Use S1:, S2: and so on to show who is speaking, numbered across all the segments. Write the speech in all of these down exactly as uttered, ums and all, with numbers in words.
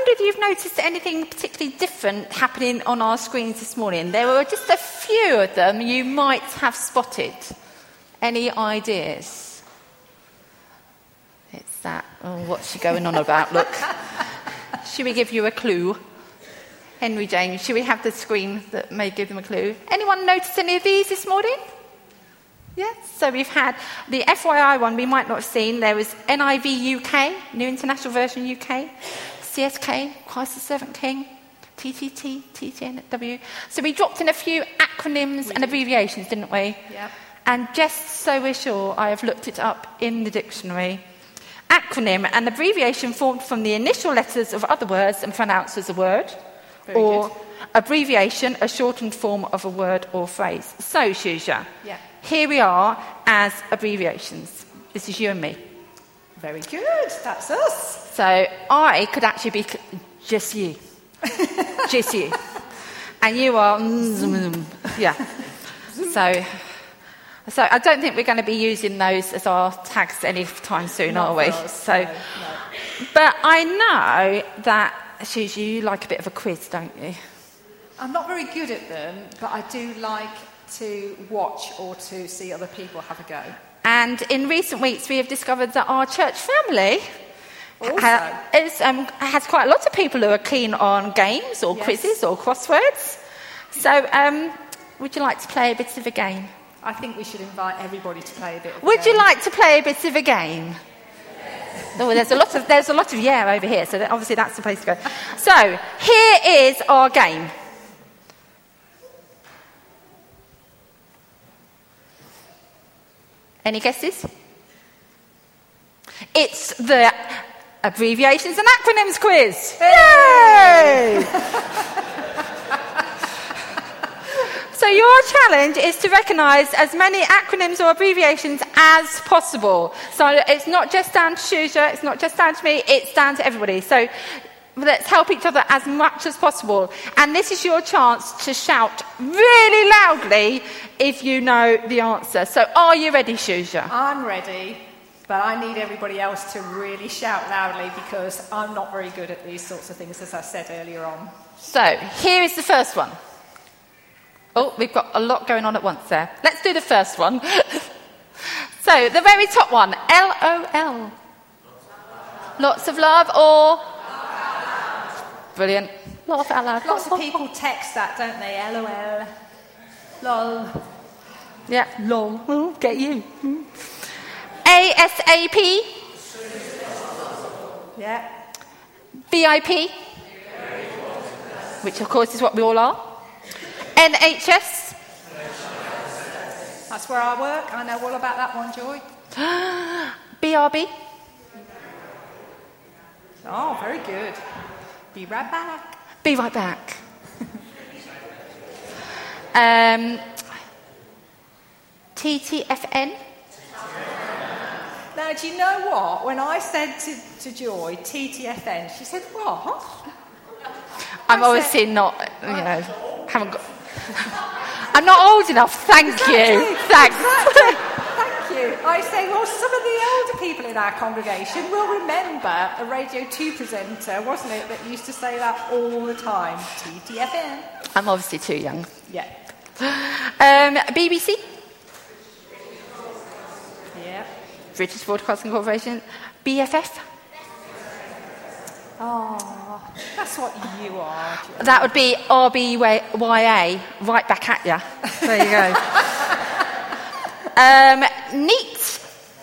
S1: wonder if you've noticed anything particularly different happening on our screens this morning. There were just a few of them you might have spotted. Any ideas? It's that, oh, what's she going on about? Look. Should we give you a clue? Henry James, should we have the screen that may give them a clue? Anyone notice any of these this morning? Yes. So we've had the F Y I one we might not have seen. There was N I V U K, New International Version U K, C S K, Christ the Seventh King, T T T, T T N W. So we dropped in a few acronyms we and abbreviations, didn't we?
S2: Yep.
S1: And just so we're sure, I have looked it up in the dictionary. Acronym, an abbreviation formed from the initial letters of other words and pronounced as a word.
S2: Very
S1: or
S2: good.
S1: Abbreviation, a shortened form of a word or phrase. So, Shusha,
S2: yeah.
S1: here we are as abbreviations. This is you and me.
S2: Very good. That's us.
S1: So I could actually be just you. Just you. And you are... yeah. So... So I don't think we're going to be using those as our tags anytime soon,
S2: Not
S1: are we?
S2: us,
S1: So,
S2: no, no.
S1: But I know that, Susie, you like a bit of a quiz, don't you?
S2: I'm not very good at them, but I do like to watch or to see other people have a go.
S1: And in recent weeks, we have discovered that our church family
S2: Also.
S1: ha- is, um, has quite a lot of people who are keen on games or
S2: Yes.
S1: quizzes or crosswords. So um, would you like to play a bit of a game?
S2: I think we should invite everybody to play a bit of a
S1: Would
S2: game.
S1: you like to play a bit of a game? Yes. Oh, there's a lot of there's a lot of yeah over here, so that obviously that's the place to go. So here is our game. Any guesses? It's the abbreviations and acronyms quiz. Yay! So your challenge is to recognise as many acronyms or abbreviations as possible. So it's not just down to Shusha, it's not just down to me, it's down to everybody. So let's help each other as much as possible. And this is your chance to shout really loudly if you know the answer. So are you ready, Shusha?
S2: I'm ready, but I need everybody else to really shout loudly because I'm not very good at these sorts of things, as I said earlier on.
S1: So here is the first one. Oh, we've got a lot going on at once there. Let's do the first one. So, the very top one, L O L. Lots of love or? Brilliant. Laugh out loud.
S2: Lots of people text that, don't they? L O L. Lol.
S1: Yeah, lol. Oh, get you. A S A P.
S2: Yeah.
S1: V I P. Which, of course, is what we all are. N H S.
S2: That's where I work. I know all about that one, Joy.
S1: B R B.
S2: Oh, very good. Be right back.
S1: Be right back. um, T T F N.
S2: Now, do you know what? When I said to, to Joy, T T F N, she said, what?
S1: I'm
S2: I
S1: obviously
S2: said,
S1: not, you know, haven't got... I'm not old enough, thank
S2: Exactly.
S1: you. Thanks.
S2: Exactly. Thank you. I say, well, some of the older people in our congregation will remember a Radio two presenter, wasn't it, that used to say that all the time. T T F N.
S1: I'm obviously too young.
S2: Yeah.
S1: Um, B B C.
S2: Yeah.
S1: British Broadcasting Corporation. B F F.
S2: Oh, that's what you are. Joy.
S1: That would be R B Y A, right back at you. There you go. um, neat.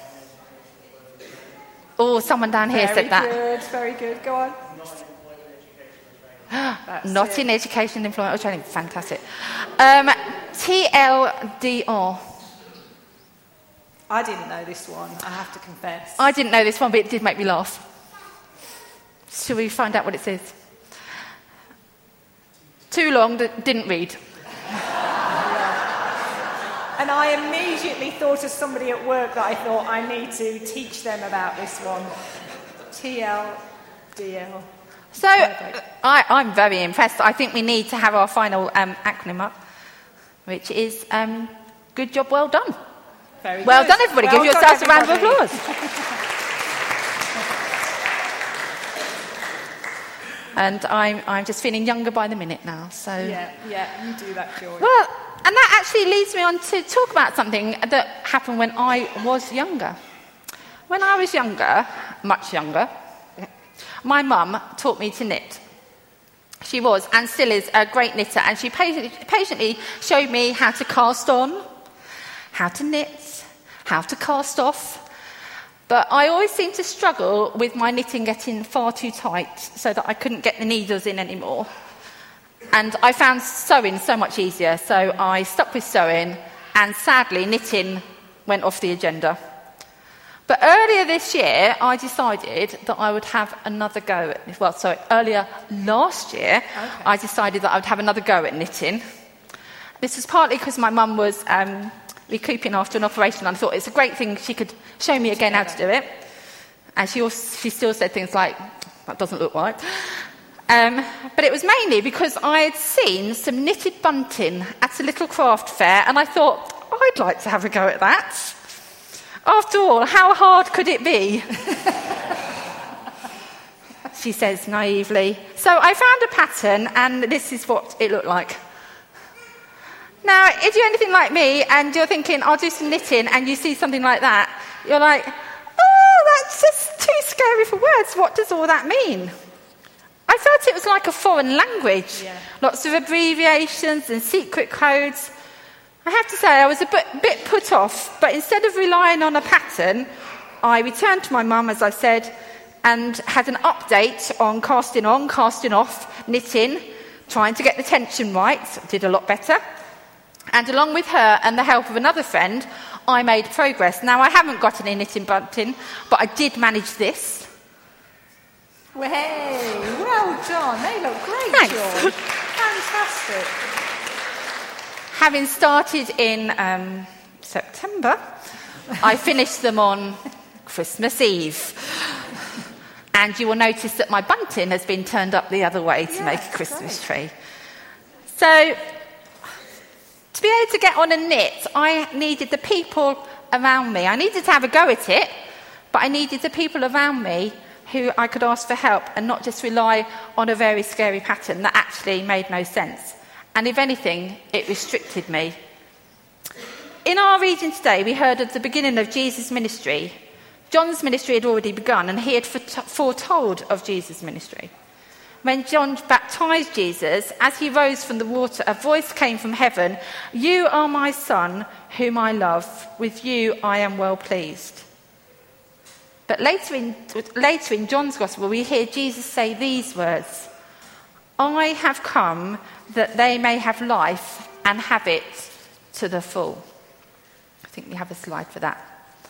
S1: Oh, someone down here
S2: very
S1: said that.
S2: Very good, very good. Go on. That's
S1: Not
S2: it.
S1: in education, employment or training. Fantastic. Um, T L D R.
S2: I didn't know this one, I have to confess.
S1: I didn't know this one, but it did make me laugh. Shall we find out what it says? Too long, d- didn't read.
S2: And I immediately thought of somebody at work that I thought I need to teach them about this one. T L D L.
S1: So, I, I'm very impressed. I think we need to have our final um, acronym up, which is um, good job, well done.
S2: Very
S1: well
S2: good.
S1: done, everybody.
S2: Well
S1: Give
S2: done,
S1: yourselves a round of
S2: everybody.
S1: applause. And I'm, I'm just feeling younger by the minute now. So
S2: Yeah, yeah, you do that, Joy.
S1: Well, and that actually leads me on to talk about something that happened when I was younger. When I was younger, much younger, my mum taught me to knit. She was, and still is, a great knitter, and she patiently showed me how to cast on, how to knit, how to cast off. But I always seemed to struggle with my knitting getting far too tight so that I couldn't get the needles in anymore. And I found sewing so much easier, so I stuck with sewing, and sadly knitting went off the agenda. But earlier this year, I decided that I would have another go at, well, sorry, earlier last year, okay. I decided that I would have another go at knitting. This was partly because my mum was um, recouping after an operation, and I thought it's a great thing she could show me again how to do it. And she, also, she still said things like, that doesn't look right. Um, but it was mainly because I had seen some knitted bunting at a little craft fair, and I thought, I'd like to have a go at that. After all, how hard could it be? She says naively. So I found a pattern, and this is what it looked like. Now, if you're anything like me, and you're thinking, I'll do some knitting, and you see something like that, you're like, oh, that's just too scary for words. What does all that mean? I felt it was like a foreign language. Yeah. Lots of abbreviations and secret codes. I have to say, I was a bit, bit put off, but instead of relying on a pattern, I returned to my mum, as I said, and had an update on casting on, casting off, knitting, trying to get the tension right. Did a lot better. And along with her and the help of another friend, I made progress. Now, I haven't got any knitting bunting, but I did manage this.
S2: Well, hey, well done. They look great,
S1: Thanks.
S2: Joy. Fantastic.
S1: Having started in um, September, I finished them on Christmas Eve. And you will notice that my bunting has been turned up the other way to
S2: yes,
S1: make a Christmas
S2: great.
S1: tree. So, to be able to get on a knit, I needed the people around me. I needed to have a go at it, but I needed the people around me who I could ask for help and not just rely on a very scary pattern that actually made no sense. And if anything, it restricted me. In our reading today, we heard of the beginning of Jesus' ministry. John's ministry had already begun, and he had foretold of Jesus' ministry. When John baptized Jesus, as he rose from the water, a voice came from heaven, "You are my son, whom I love. With you I am well pleased." But later in, later in John's Gospel, we hear Jesus say these words, "I have come that they may have life and have it to the full." I think we have a slide for that.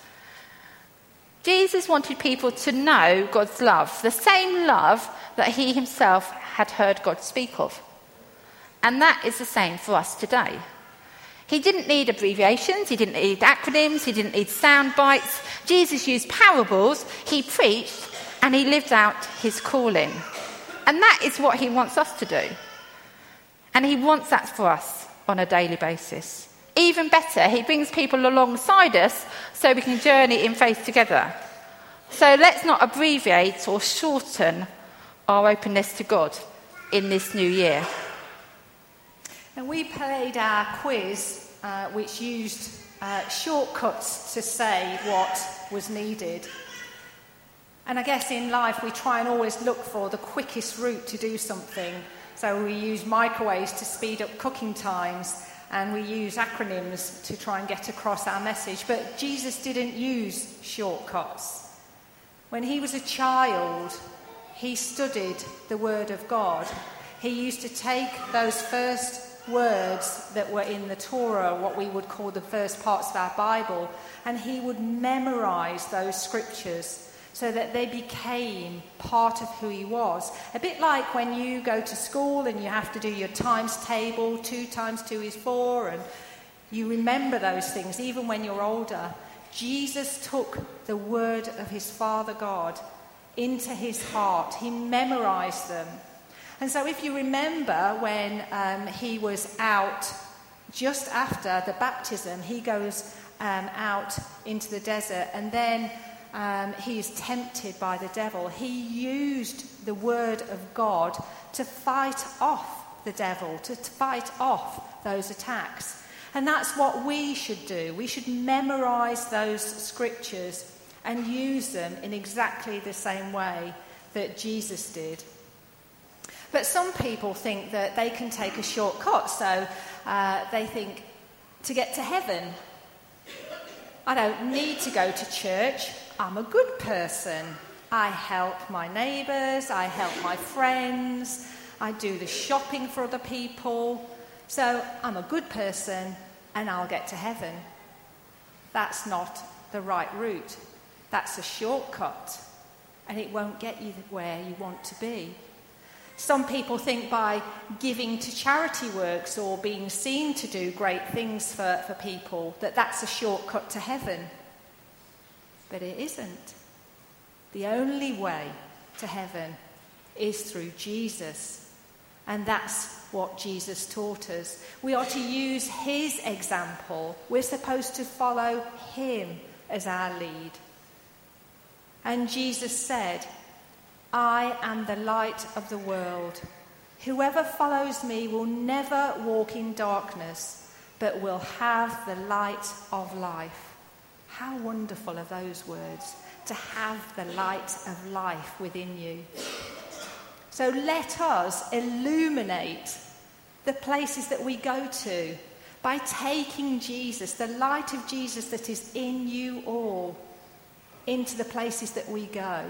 S1: Jesus wanted people to know God's love, the same love that he himself had heard God speak of. And that is the same for us today. He didn't need abbreviations, he didn't need acronyms, he didn't need sound bites. Jesus used parables, he preached, and he lived out his calling. And that is what he wants us to do. And he wants that for us on a daily basis. Even better, he brings people alongside us so we can journey in faith together. So let's not abbreviate or shorten our openness to God in this new year.
S2: And we played our quiz, uh, which used uh, shortcuts to say what was needed. And I guess in life we try and always look for the quickest route to do something. So we use microwaves to speed up cooking times, and we use acronyms to try and get across our message. But Jesus didn't use shortcuts. When he was a child, he studied the Word of God. He used to take those first words that were in the Torah, what we would call the first parts of our Bible, and he would memorize those scriptures so that they became part of who he was. A bit like when you go to school and you have to do your times table, two times two is four, and you remember those things even when you're older. Jesus took the word of his Father God into his heart. He memorized them. And so if you remember when um, he was out just after the baptism, he goes um, out into the desert, and then um, he is tempted by the devil, he used the word of God to fight off the devil, to, to fight off those attacks. And that's what we should do. We should memorize those scriptures and use them in exactly the same way that Jesus did. But some people think that they can take a shortcut, so uh, they think to get to heaven, I don't need to go to church, I'm a good person. I help my neighbours, I help my friends, I do the shopping for other people, so I'm a good person and I'll get to heaven. That's not the right route. That's a shortcut, and it won't get you where you want to be. Some people think by giving to charity works or being seen to do great things for, for people that that's a shortcut to heaven. But it isn't. The only way to heaven is through Jesus. And that's what Jesus taught us. We are to use his example. We're supposed to follow him as our lead. And Jesus said, I am the light of the world. Whoever follows me will never walk in darkness, but will have the light of life. How wonderful are those words, to have the light of life within you. So let us illuminate the places that we go to by taking Jesus, the light of Jesus that is in you all, into the places that we go.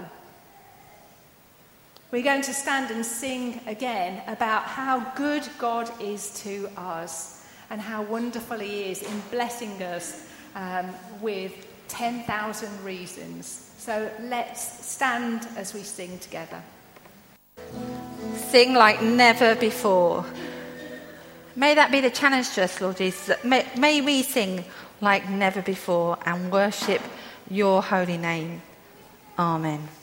S2: We're going to stand and sing again about how good God is to us and how wonderful he is in blessing us um, with ten thousand reasons. So let's stand as we sing together.
S1: Sing like never before. May that be the challenge to us, Lord Jesus. May, may we sing like never before and worship your holy name. Amen.